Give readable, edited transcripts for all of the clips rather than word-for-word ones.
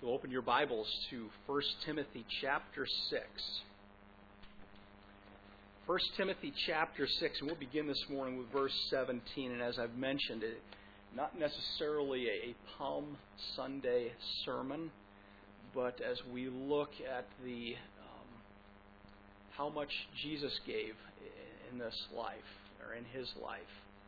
So open your Bibles to 1 Timothy chapter 6. 1 Timothy chapter 6, and we'll begin this morning with verse 17. And as I've mentioned, not necessarily a Palm Sunday sermon, but as we look at the how much Jesus gave in this life, or in His life.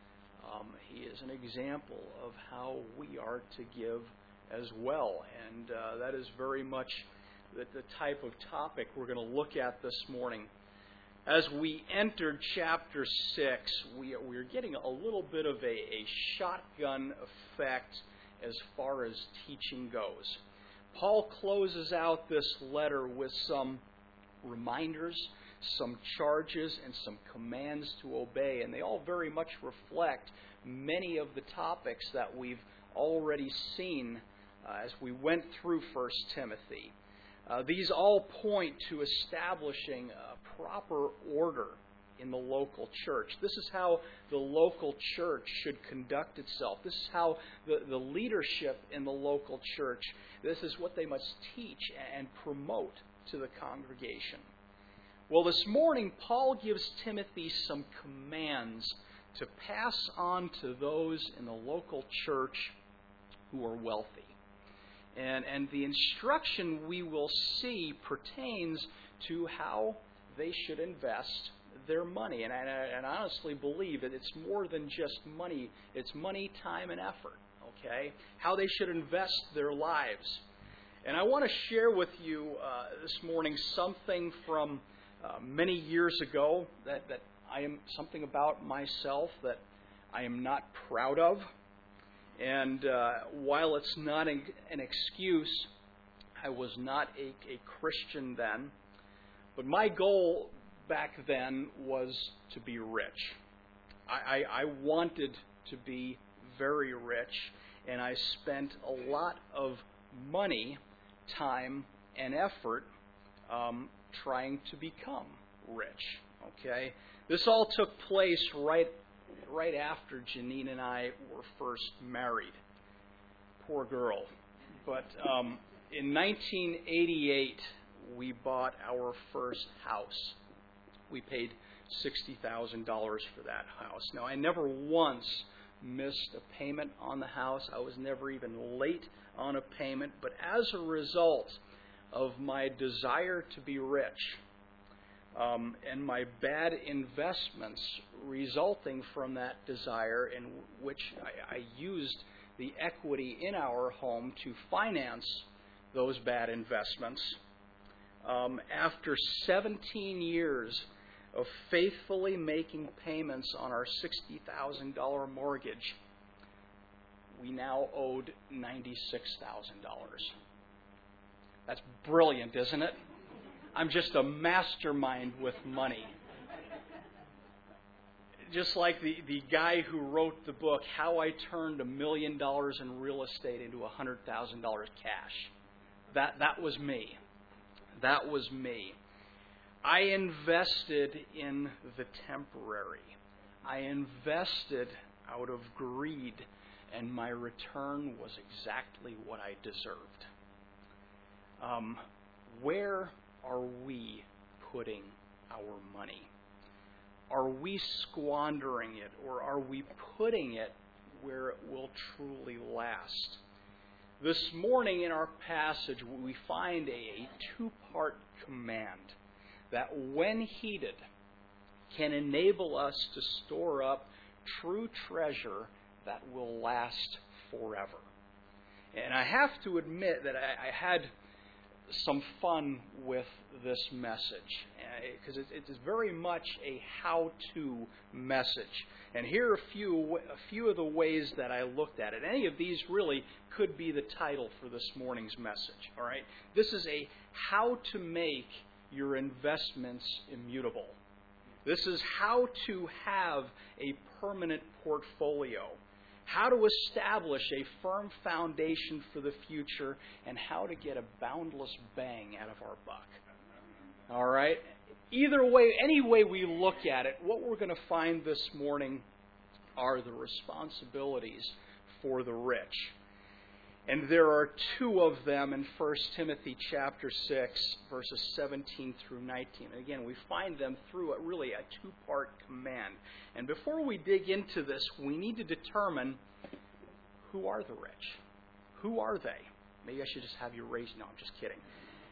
He is an example of how we are to give as well. And that is very much the type of topic we're going to look at this morning. As we entered chapter 6, we're getting a little bit of a shotgun effect as far as teaching goes. Paul closes out this letter with some reminders, some charges, and some commands to obey, and they all very much reflect many of the topics that we've already seen as we went through 1 Timothy. These all point to establishing a proper order in the local church. This is how the local church should conduct itself. This is how the leadership in the local church, this is what they must teach and promote to the congregation. Well, this morning, Paul gives Timothy some commands to pass on to those in the local church who are wealthy. And the instruction we will see pertains to how they should invest their money. And I honestly believe that it's more than just money. It's money, time, and effort. Okay? How they should invest their lives. And I want to share with you this morning something from many years ago that I am something about myself that I am not proud of. And while it's not an excuse, I was not a Christian then. But my goal back then was to be rich. I wanted to be very rich, and I spent a lot of money, time, and effort trying to become rich. Okay? This all took place right after Janine and I were first married. Poor girl. But in 1988, we bought our first house. We paid $60,000 for that house. Now, I never once missed a payment on the house. I was never even late on a payment. But as a result of my desire to be rich, and my bad investments resulting from that desire, in which I used the equity in our home to finance those bad investments. After 17 years of faithfully making payments on our $60,000 mortgage, we now owed $96,000. That's brilliant, isn't it? I'm just a mastermind with money. Just like the guy who wrote the book, How I Turned $1 Million in Real Estate into $100,000 cash. That was me. That was me. I invested in the temporary. I invested out of greed, and my return was exactly what I deserved. Where are we putting our money? Are we squandering it, or are we putting it where it will truly last? This morning in our passage, we find a two-part command that, when heeded, can enable us to store up true treasure that will last forever. And I have to admit that I had some fun with this message, because it is very much a how-to message. And here are a few of the ways that I looked at it. Any of these really could be the title for this morning's message. All right, this is a how to make your investments immutable. This is how to have a permanent portfolio. How to establish a firm foundation for the future, and how to get a boundless bang out of our buck. All right? Either way, any way we look at it, what we're going to find this morning are the responsibilities for the rich. And there are two of them in 1 Timothy chapter 6, verses 17 through 19. And again, we find them through really a two-part command. And before we dig into this, we need to determine, who are the rich? Who are they? Maybe I should just have you raise... No, I'm just kidding.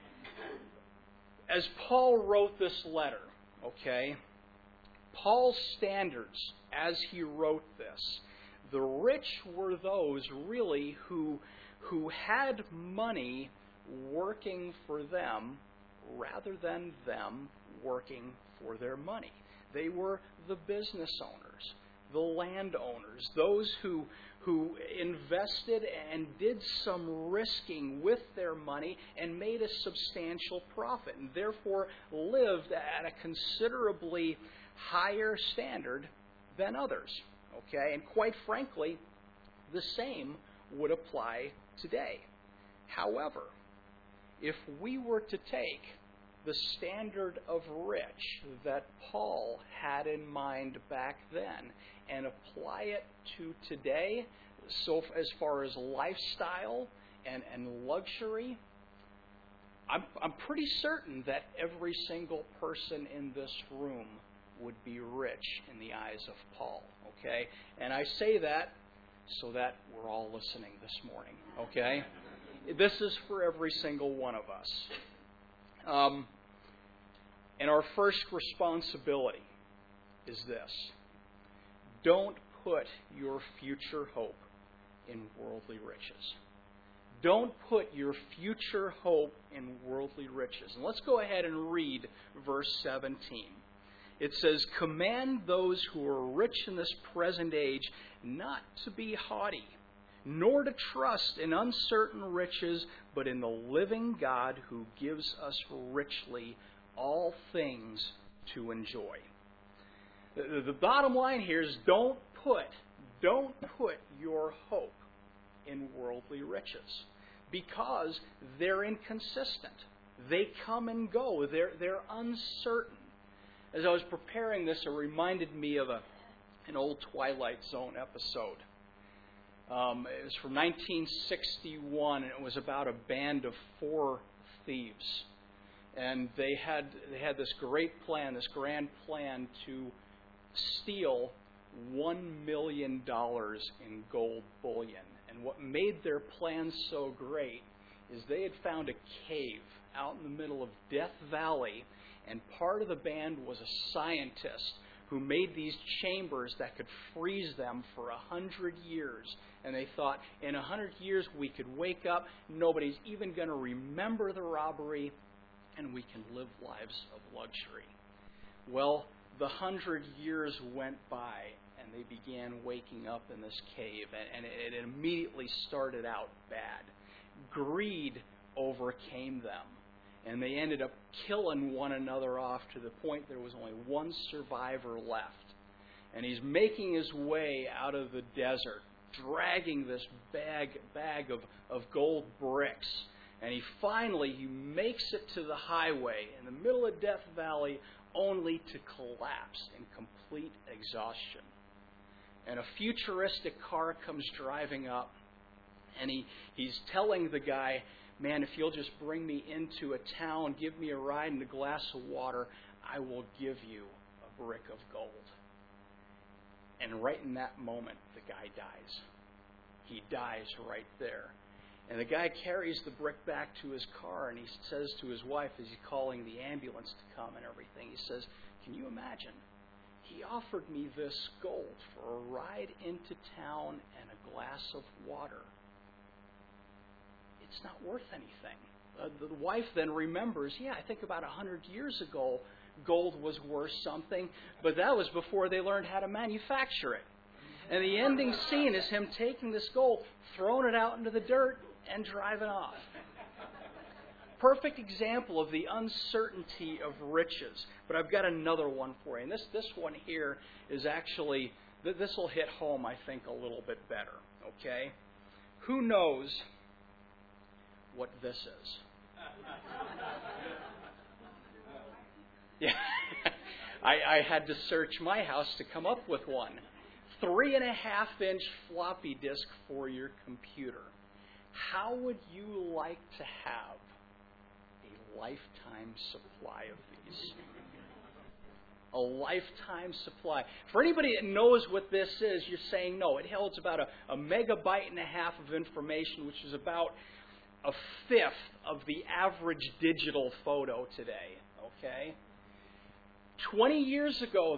As Paul wrote this letter, okay, Paul's standards, as he wrote this, the rich were those really who had money working for them rather than them working for their money. They were the business owners, the landowners, those who invested and did some risking with their money and made a substantial profit, and therefore lived at a considerably higher standard than others. Okay, and quite frankly, the same would apply today. However, if we were to take the standard of rich that Paul had in mind back then and apply it to today, so as far as lifestyle and luxury, I'm pretty certain that every single person in this room would be rich in the eyes of Paul, okay? And I say that so that we're all listening this morning, okay? This is for every single one of us. And our first responsibility is this. Don't put your future hope in worldly riches. Don't put your future hope in worldly riches. And let's go ahead and read verse 17. It says, "Command those who are rich in this present age not to be haughty, nor to trust in uncertain riches, but in the living God who gives us richly all things to enjoy." The bottom line here is don't put your hope in worldly riches, because they're inconsistent. They come and go. They're uncertain. As I was preparing this, it reminded me of an old Twilight Zone episode. It was from 1961, and it was about a band of 4 thieves. And they had this great plan, this grand plan to steal $1 million in gold bullion. And what made their plan so great is they had found a cave out in the middle of Death Valley, and part of the band was a scientist who made these chambers that could freeze them for 100 years. And they thought, in 100 years we could wake up, nobody's even going to remember the robbery, and we can live lives of luxury. Well, the 100 years went by, and they began waking up in this cave, and it immediately started out bad. Greed overcame them, and they ended up killing one another off to the point there was only one survivor left. And he's making his way out of the desert, dragging this bag of gold bricks. And he makes it to the highway in the middle of Death Valley, only to collapse in complete exhaustion. And a futuristic car comes driving up, and he's telling the guy, "Man, if you'll just bring me into a town, give me a ride and a glass of water, I will give you a brick of gold." And right in that moment, the guy dies. He dies right there. And the guy carries the brick back to his car, and he says to his wife, as he's calling the ambulance to come and everything, he says, "Can you imagine? He offered me this gold for a ride into town and a glass of water. It's not worth anything." The wife then remembers, I think about 100 years ago, gold was worth something, but that was before they learned how to manufacture it. And the ending scene is him taking this gold, throwing it out into the dirt, and driving off. Perfect example of the uncertainty of riches. But I've got another one for you. And this one here is actually, this will hit home, I think, a little bit better. Okay? Who knows what this is? Yeah. I had to search my house to come up with one. 3.5-inch floppy disk for your computer. how would you like to have a lifetime supply of these? A lifetime supply. For anybody that knows what this is, you're saying no. It holds about a megabyte and a half of information, which is about a fifth of the average digital photo today. Okay? 20 years ago,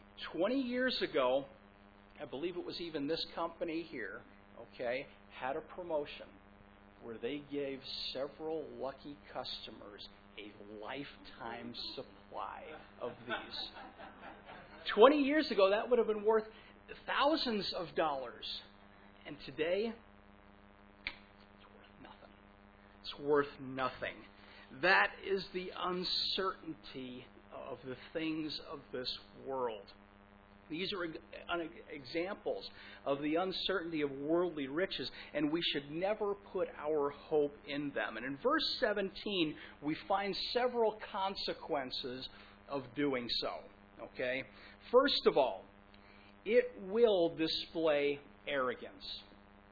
I believe it was even this company here, okay, had a promotion where they gave several lucky customers a lifetime supply of these. 20 years ago, that would have been worth thousands of dollars. And today, it's worth nothing. That is the uncertainty of the things of this world. These are examples of the uncertainty of worldly riches, and we should never put our hope in them. And in verse 17, we find several consequences of doing so. Okay? First of all, it will display arrogance.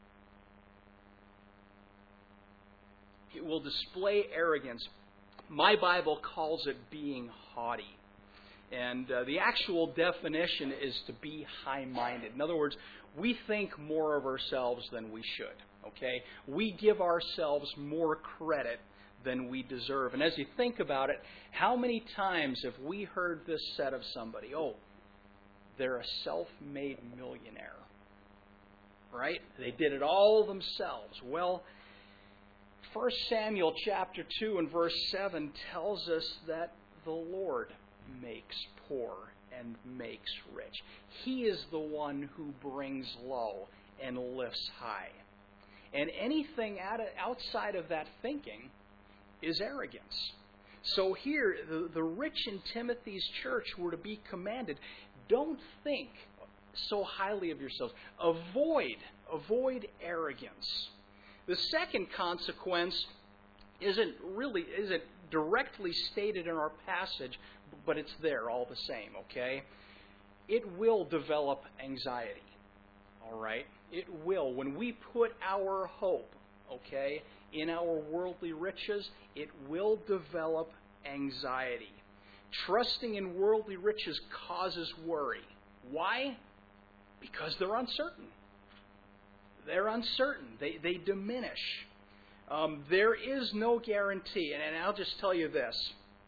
It will display arrogance. My Bible calls it being haughty. And the actual definition is to be high-minded. In other words, we think more of ourselves than we should. Okay? We give ourselves more credit than we deserve. And as you think about it, how many times have we heard this said of somebody? Oh, they're a self-made millionaire. Right? They did it all themselves. Well, 1 Samuel chapter 2 and verse 7 tells us that the Lord makes poor and makes rich. He is the one who brings low and lifts high. And anything outside of that thinking is arrogance. So here, the rich in Timothy's church were to be commanded, don't think so highly of yourselves. Avoid arrogance. The second consequence isn't directly stated in our passage, but it's there all the same, okay? It will develop anxiety, all right? It will. When we put our hope, okay, in our worldly riches, it will develop anxiety. Trusting in worldly riches causes worry. Why? Because they're uncertain. They're uncertain. They diminish. There is no guarantee. And I'll just tell you this.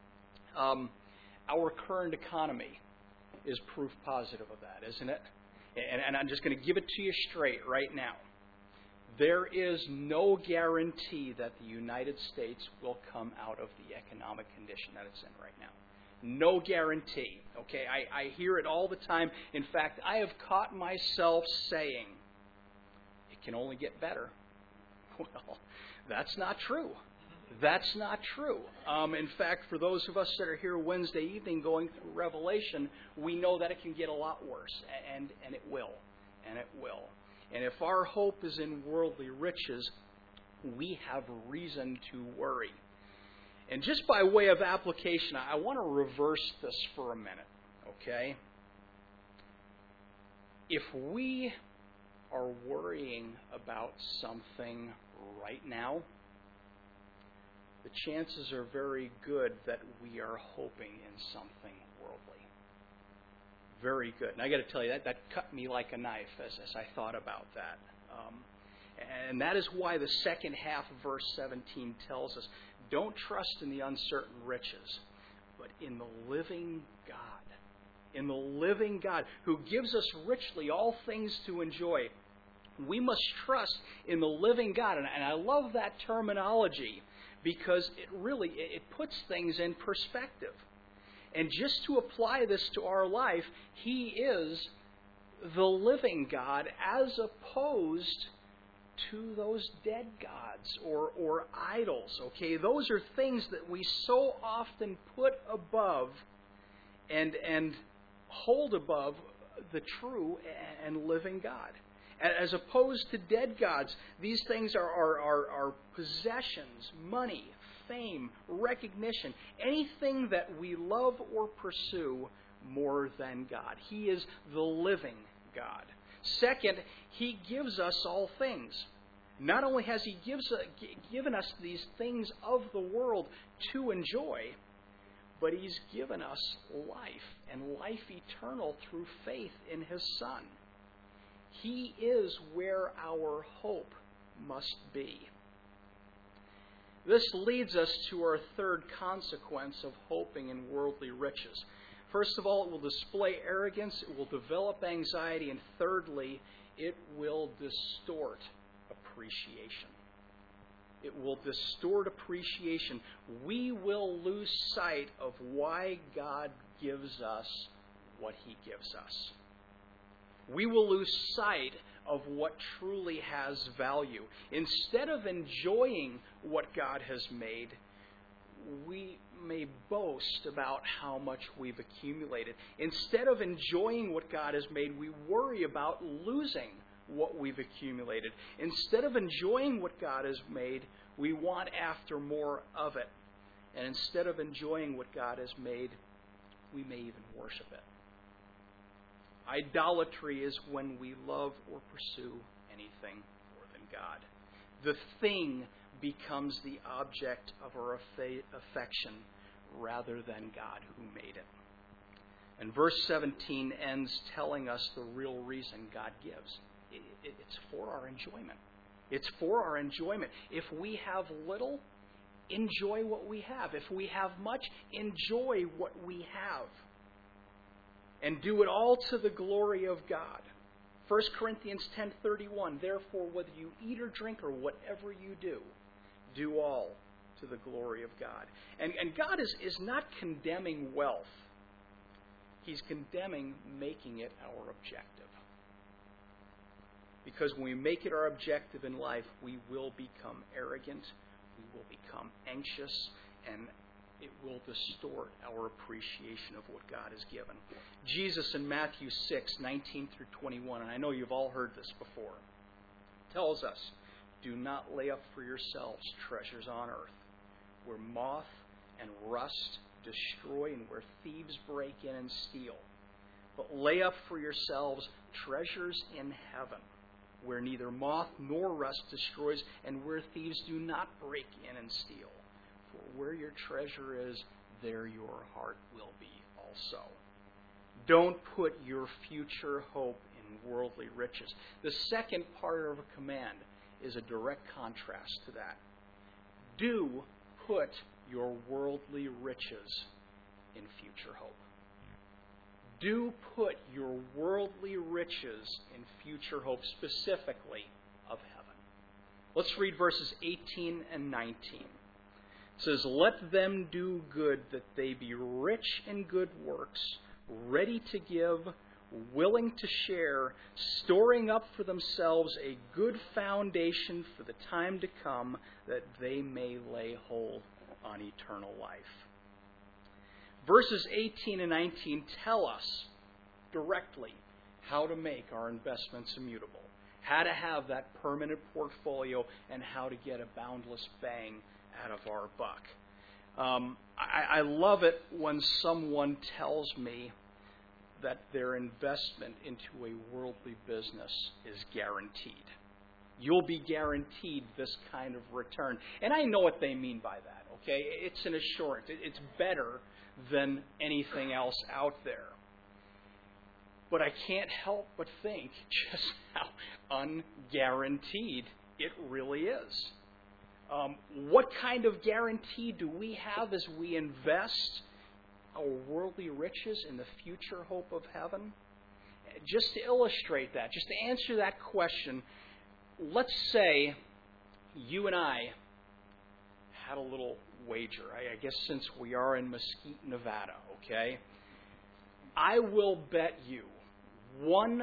Our current economy is proof positive of that, isn't it? And I'm just going to give it to you straight right now. There is no guarantee that the United States will come out of the economic condition that it's in right now. No guarantee. Okay, I hear it all the time. In fact, I have caught myself saying, it can only get better. Well, that's not true. That's not true. In fact, for those of us that are here Wednesday evening going through Revelation, we know that it can get a lot worse, and it will. And it will. And if our hope is in worldly riches, we have reason to worry. And just by way of application, I want to reverse this for a minute, okay? If we are worrying about something right now, the chances are very good that we are hoping in something worldly. Very good. And I got to tell you, that cut me like a knife as I thought about that. And that is why the second half of verse 17 tells us, don't trust in the uncertain riches, but in the living God. In the living God who gives us richly all things to enjoy. We must trust in the living God. And I love that terminology because it puts things in perspective. And just to apply this to our life, He is the living God as opposed to those dead gods or idols. Okay, those are things that we so often put above and hold above the true and living God. As opposed to dead gods, these things are possessions, money, fame, recognition, anything that we love or pursue more than God. He is the living God. Second, He gives us all things. Not only has He given us these things of the world to enjoy, but He's given us life, and life eternal through faith in His Son. He is where our hope must be. This leads us to our third consequence of hoping in worldly riches. First of all, it will display arrogance, it will develop anxiety, and thirdly, it will distort appreciation. It will distort appreciation. We will lose sight of why God gives us what He gives us. We will lose sight of what truly has value. Instead of enjoying what God has made, we may boast about how much we've accumulated. Instead of enjoying what God has made, we worry about losing what we've accumulated. Instead of enjoying what God has made, we want after more of it. And instead of enjoying what God has made, we may even worship it. Idolatry is when we love or pursue anything more than God. The thing becomes the object of our affection rather than God who made it. And verse 17 ends telling us the real reason God gives. It's for our enjoyment. It's for our enjoyment. If we have little, enjoy what we have. If we have much, enjoy what we have. And do it all to the glory of God. 1 Corinthians 10:31, therefore, whether you eat or drink or whatever you do, do all to the glory of God. And God is not condemning wealth. He's condemning making it our objective. Because when we make it our objective in life, we will become arrogant, we will become anxious, and it will distort our appreciation of what God has given. Jesus in Matthew 6:19-21, and I know you've all heard this before, tells us, do not lay up for yourselves treasures on earth, where moth and rust destroy and where thieves break in and steal. But lay up for yourselves treasures in heaven, where neither moth nor rust destroys and where thieves do not break in and steal. For where your treasure is, there your heart will be also. Don't put your future hope in worldly riches. The second part of a command is a direct contrast to that. Do put your worldly riches in future hope. Do put your worldly riches in future hope, specifically of heaven. Let's read verses 18 and 19. It says, let them do good, that they be rich in good works, ready to give, willing to share, storing up for themselves a good foundation for the time to come, that they may lay hold on eternal life. Verses 18 and 19 tell us directly how to make our investments immutable, how to have that permanent portfolio, and how to get a boundless bang out of our buck. I love it when someone tells me that their investment into a worldly business is guaranteed. You'll be guaranteed this kind of return. And I know what they mean by that, okay? It's an assurance. It's better than anything else out there. But I can't help but think just how unguaranteed it really is. What kind of guarantee do we have as we invest our worldly riches in the future hope of heaven? Just to illustrate that, just to answer that question, let's say you and I had a little wager. I guess since we are in Mesquite, Nevada, okay? I will bet you $100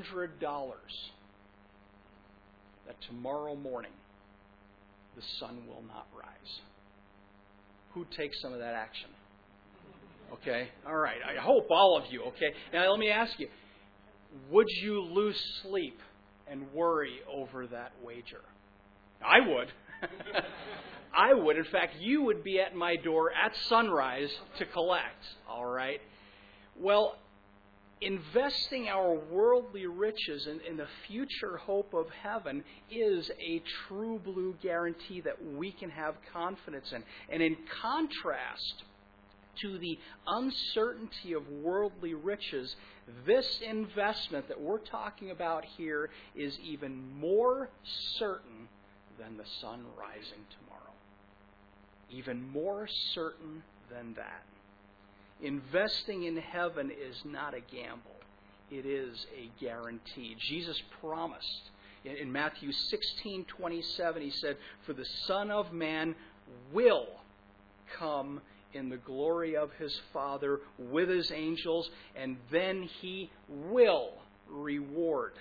that tomorrow morning the sun will not rise. Who'd take some of that action? Okay? All right. I hope all of you, okay? Now let me ask you, would you lose sleep and worry over that wager? I would. I would. In fact, you would be at my door at sunrise to collect. All right? Well, investing our worldly riches in the future hope of heaven is a true blue guarantee that we can have confidence in. And in contrast to the uncertainty of worldly riches, this investment that we're talking about here is even more certain than the sun rising tomorrow. Even more certain than that. Investing in heaven is not a gamble. It is a guarantee. Jesus promised in Matthew 16:27, he said, "For the Son of Man will come in the glory of his Father with his angels, and then he will reward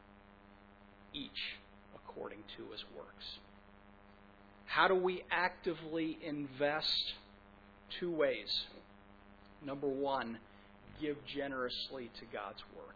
each according to his works." How do we actively invest? 2 ways. Number 1, give generously to God's work.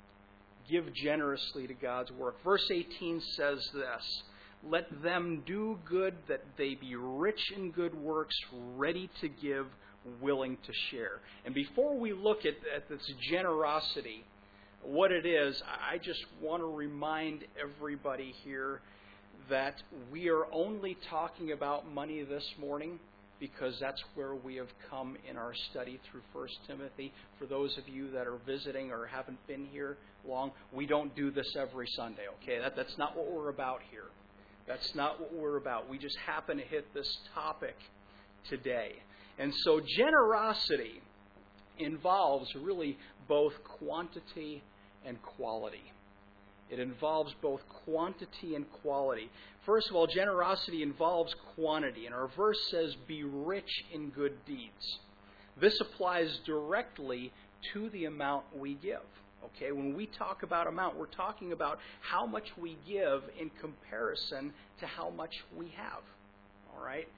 Give generously to God's work. Verse 18 says this, "Let them do good that they be rich in good works, ready to give, willing to share." And before we look at this generosity, what it is, I just want to remind everybody here that we are only talking about money this morning because that's where we have come in our study through 1 Timothy. For those of you that are visiting or haven't been here long, we don't do this every Sunday, okay? That's not what we're about here. That's not what we're about. We just happen to hit this topic today. And so generosity involves really both quantity and quality. It involves both quantity and quality. First of all, generosity involves quantity. And our verse says, "Be rich in good deeds." This applies directly to the amount we give. Okay, when we talk about amount, we're talking about how much we give in comparison to how much we have. All right?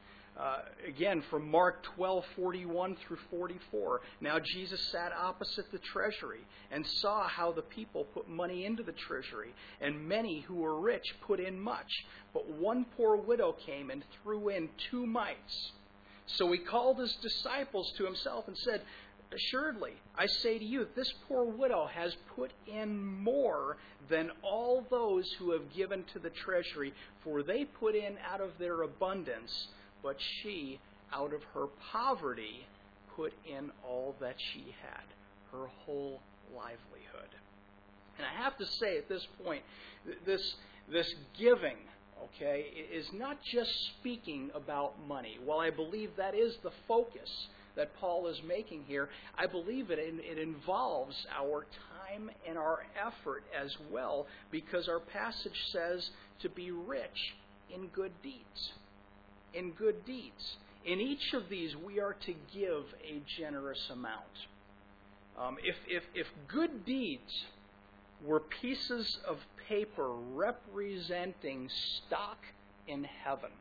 Again, from Mark 12:41 through 44. "Now Jesus sat opposite the treasury and saw how the people put money into the treasury, and many who were rich put in much. But one poor widow came and threw in 2 mites. So he called his disciples to himself and said, 'Assuredly, I say to you, this poor widow has put in more than all those who have given to the treasury, for they put in out of their abundance, but she, out of her poverty, put in all that she had, her whole livelihood.'" And I have to say at this point, this giving, okay, is not just speaking about money. While I believe that is the focus that Paul is making here, I believe it involves our time and our effort as well, because our passage says to be rich in good deeds. In good deeds. In each of these, we are to give a generous amount. If good deeds were pieces of paper representing stock in heaven,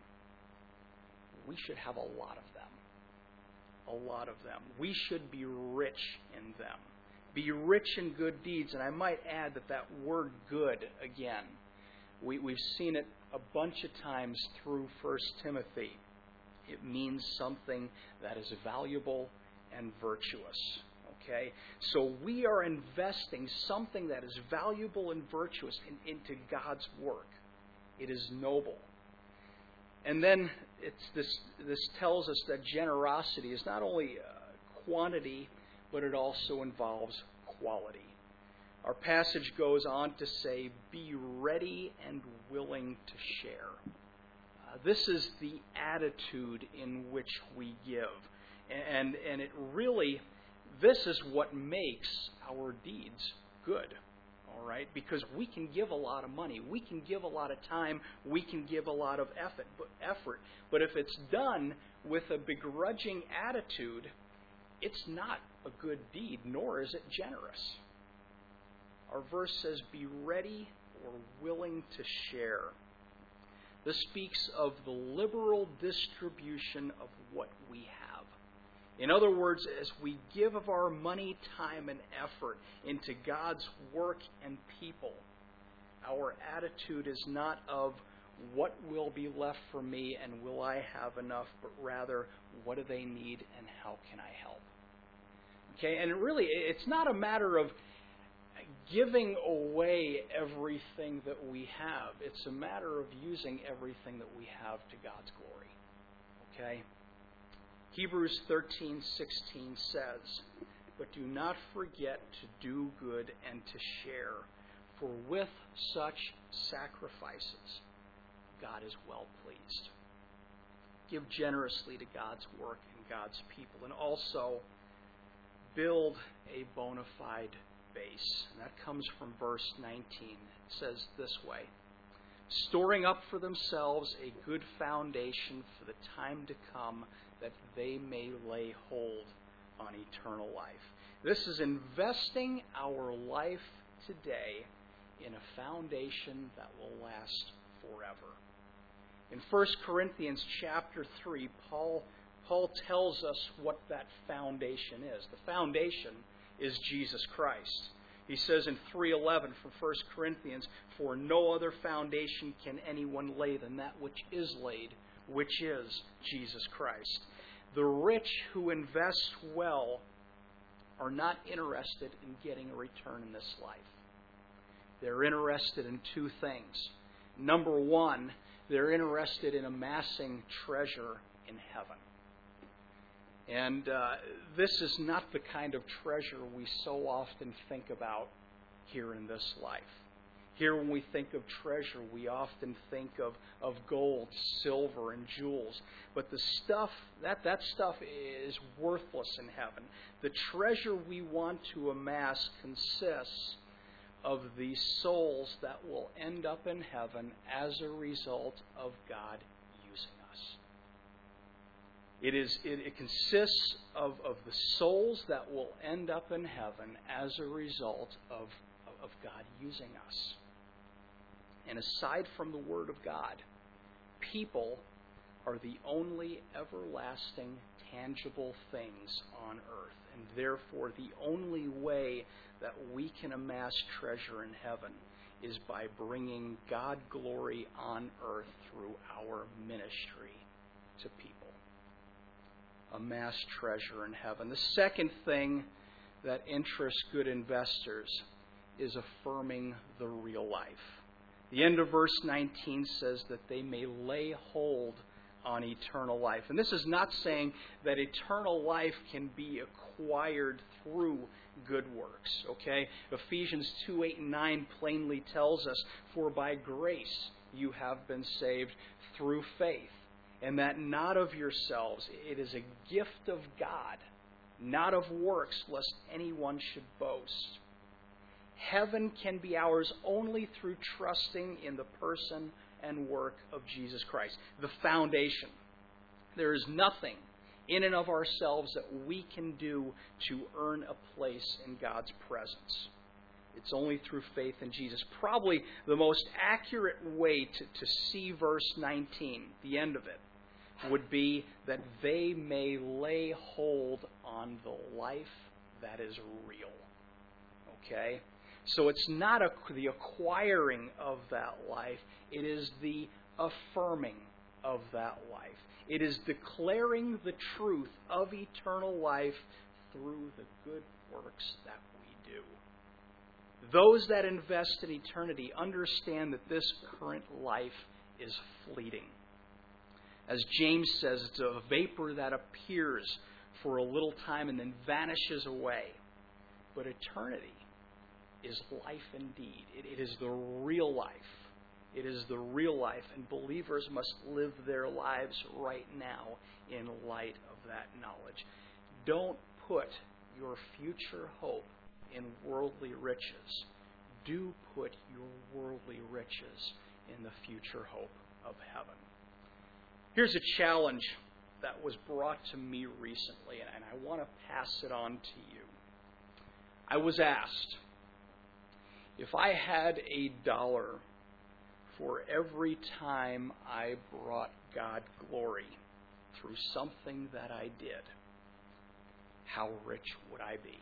we should have a lot of them. A lot of them. We should be rich in them. Be rich in good deeds. And I might add that word "good" again, we've seen it a bunch of times through 1 Timothy. It means something that is valuable and virtuous. Okay? So we are investing something that is valuable and virtuous into God's work. It is noble. And then this tells us that generosity is not only quantity, but it also involves quality. Our passage goes on to say, "Be ready and willing to share." This is the attitude in which we give. And it really, this is what makes our deeds good. All right? Because we can give a lot of money. We can give a lot of time. We can give a lot of effort. But if it's done with a begrudging attitude, it's not a good deed, nor is it generous. Our verse says, "Be ready or willing to share." This speaks of the liberal distribution of what we have. In other words, as we give of our money, time, and effort into God's work and people, our attitude is not of what will be left for me and will I have enough, but rather, what do they need and how can I help? Okay, and really, it's not a matter of giving away everything that we have. It's a matter of using everything that we have to God's glory. Okay? Hebrews 13:16 says, "But do not forget to do good and to share, for with such sacrifices God is well pleased." Give generously to God's work and God's people, and also build a bona fide base. And that comes from verse 19. It says this way, "Storing up for themselves a good foundation for the time to come, that they may lay hold on eternal life." This is investing our life today in a foundation that will last forever. In 1 Corinthians chapter 3, Paul tells us what that foundation is. The foundation is Jesus Christ. He says in 3:11 from 1 Corinthians, "For no other foundation can anyone lay than that which is laid, which is Jesus Christ." The rich who invest well are not interested in getting a return in this life. They're interested in two things. Number one, they're interested in amassing treasure in heaven. And this is not the kind of treasure we so often think about here in this life. Here when we think of treasure, we often think of gold, silver, and jewels. But the stuff, that stuff is worthless in heaven. The treasure we want to amass consists of the souls that will end up in heaven as a result of God using us. It consists of the souls that will end up in heaven as a result of God using us. And aside from the Word of God, people are the only everlasting, tangible things on earth. And therefore, the only way that we can amass treasure in heaven is by bringing God glory on earth through our ministry to people. Amass treasure in heaven. The second thing that interests good investors is affirming the real life. The end of verse 19 says that they may lay hold on eternal life. And this is not saying that eternal life can be acquired through good works. Okay? Ephesians 2:8 and 9 plainly tells us, "For by grace you have been saved through faith, and that not of yourselves. It is a gift of God, not of works, lest anyone should boast." Heaven can be ours only through trusting in the person and work of Jesus Christ, the foundation. There is nothing in and of ourselves that we can do to earn a place in God's presence. It's only through faith in Jesus. Probably the most accurate way to see verse 19, the end of it, would be that they may lay hold on the life that is real. Okay? So it's not the acquiring of that life. It is the affirming of that life. It is declaring the truth of eternal life through the good works that we do. Those that invest in eternity understand that this current life is fleeting. As James says, it's a vapor that appears for a little time and then vanishes away. But eternity is life indeed. It is the real life. It is the real life, and believers must live their lives right now in light of that knowledge. Don't put your future hope in worldly riches. Do put your worldly riches in the future hope of heaven. Here's a challenge that was brought to me recently, and I want to pass it on to you. I was asked, if I had $1 for every time I brought God glory through something that I did, how rich would I be?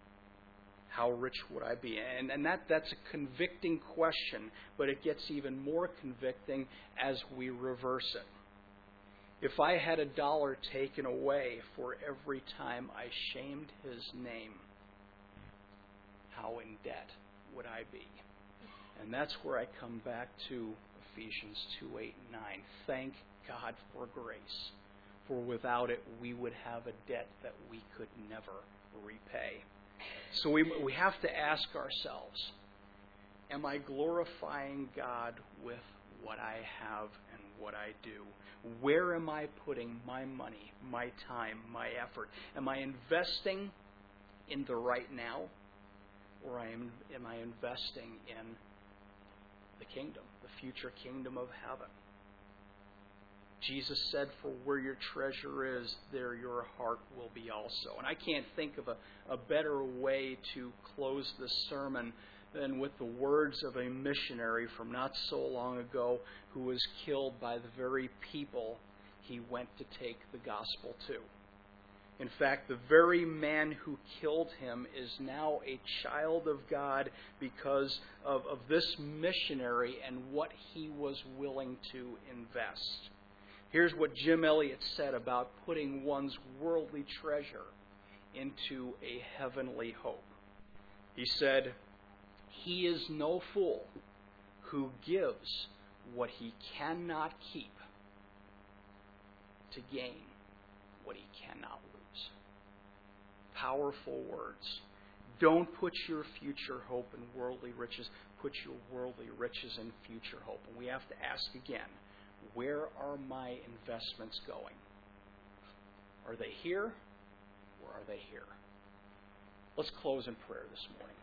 How rich would I be? And that's a convicting question, but it gets even more convicting as we reverse it. If I had $1 taken away for every time I shamed His name, how in debt would I be? And that's where I come back to Ephesians 2:8 and 9. Thank God for grace, for without it we would have a debt that we could never repay. So we have to ask ourselves, am I glorifying God with what I have and what I do? Where am I putting my money, my time, my effort? Am I investing in the right now, or am I investing in the kingdom, the future kingdom of heaven? Jesus said, for where your treasure is, there your heart will be also. And I can't think of a better way to close this sermon than with the words of a missionary from not so long ago who was killed by the very people he went to take the gospel to. In fact, the very man who killed him is now a child of God because of this missionary and what he was willing to invest. Here's what Jim Elliot said about putting one's worldly treasure into a heavenly hope. He said, "He is no fool who gives what he cannot keep to gain what he cannot lose." Powerful words. Don't put your future hope in worldly riches. Put your worldly riches in future hope. And we have to ask again, where are my investments going? Are they here or are they here? Let's close in prayer this morning.